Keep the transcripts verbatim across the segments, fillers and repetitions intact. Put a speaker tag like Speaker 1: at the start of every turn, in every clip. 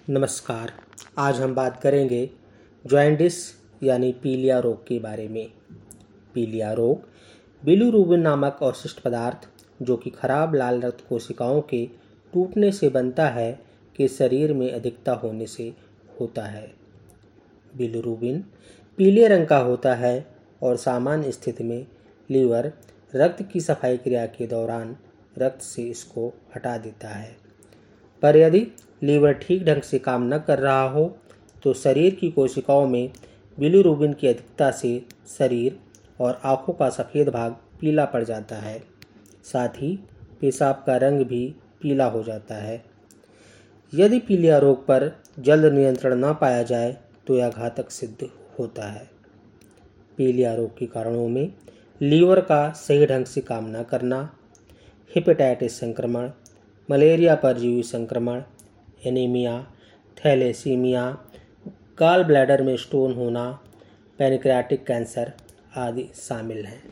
Speaker 1: नमस्कार। आज हम बात करेंगे जॉन्डिस यानी पीलिया रोग के बारे में। पीलिया रोग बिलिरुबिन नामक अवशिष्ट पदार्थ जो कि खराब लाल रक्त कोशिकाओं के टूटने से बनता है के शरीर में अधिकता होने से होता है। बिलिरुबिन पीले रंग का होता है और सामान्य स्थिति में लीवर रक्त की सफाई क्रिया के दौरान रक्त से इसको हटा देता है। पर यदि लीवर ठीक ढंग से काम न कर रहा हो तो शरीर की कोशिकाओं में बिलिरुबिन की अधिकता से शरीर और आँखों का सफ़ेद भाग पीला पड़ जाता है। साथ ही पेशाब का रंग भी पीला हो जाता है। यदि पीलिया रोग पर जल्द नियंत्रण न पाया जाए तो यह घातक सिद्ध होता है। पीलिया रोग के कारणों में लीवर का सही ढंग से काम न करना, हेपेटाइटिस संक्रमण, मलेरिया परजीवी संक्रमण, एनीमिया, थैलेसीमिया, गॉल ब्लैडर में स्टोन होना, पैनक्रियाटिक कैंसर आदि शामिल हैं।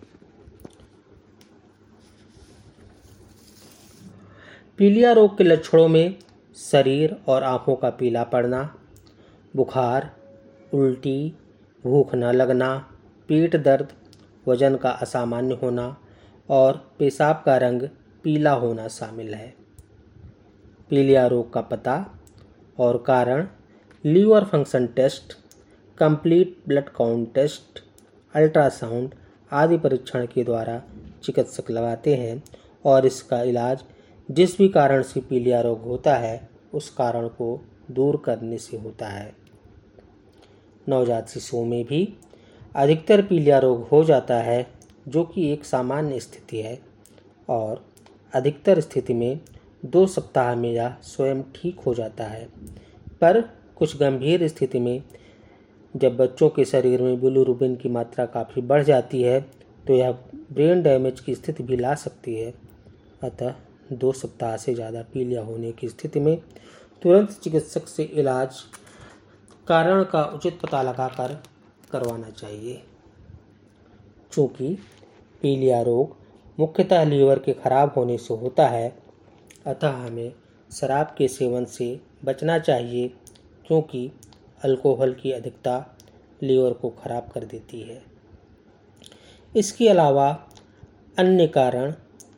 Speaker 1: पीलिया रोग के लक्षणों में शरीर और आँखों का पीला पड़ना, बुखार, उल्टी, भूख न लगना, पेट दर्द, वजन का असामान्य होना और पेशाब का रंग पीला होना शामिल है। पीलिया रोग का पता और कारण liver function test, complete blood count test, ultrasound आदि परीक्षण के द्वारा चिकित्सक लगाते हैं और इसका इलाज जिस भी कारण से पीलिया रोग होता है उस कारण को दूर करने से होता है। नवजात शिशुओं में भी अधिकतर पीलिया रोग हो जाता है जो कि एक सामान्य स्थिति है और अधिकतर स्थिति में दो सप्ताह में यह स्वयं ठीक हो जाता है। पर कुछ गंभीर स्थिति में जब बच्चों के शरीर में बिलिरुबिन की मात्रा काफ़ी बढ़ जाती है तो यह ब्रेन डैमेज की स्थिति भी ला सकती है। अतः दो सप्ताह से ज़्यादा पीलिया होने की स्थिति में तुरंत चिकित्सक से इलाज कारण का उचित पता लगाकर करवाना चाहिए। चूँकि पीलिया रोग मुख्यतः लीवर के खराब होने से होता है अतः हमें शराब के सेवन से बचना चाहिए क्योंकि अल्कोहल की अधिकता लीवर को खराब कर देती है। इसके अलावा अन्य कारण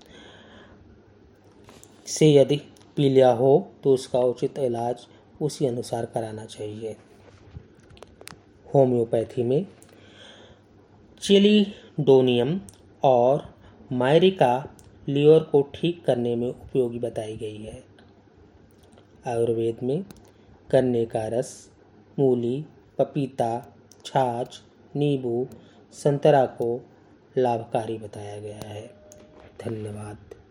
Speaker 1: से यदि पीलिया हो तो उसका उचित इलाज उसी अनुसार कराना चाहिए। होम्योपैथी में चेलिडोनियम और मायरिका लीवर को ठीक करने में उपयोगी बताई गई है। आयुर्वेद में गन्ने का रस, मूली, पपीता, छाछ, नींबू, संतरा को लाभकारी बताया गया है। धन्यवाद।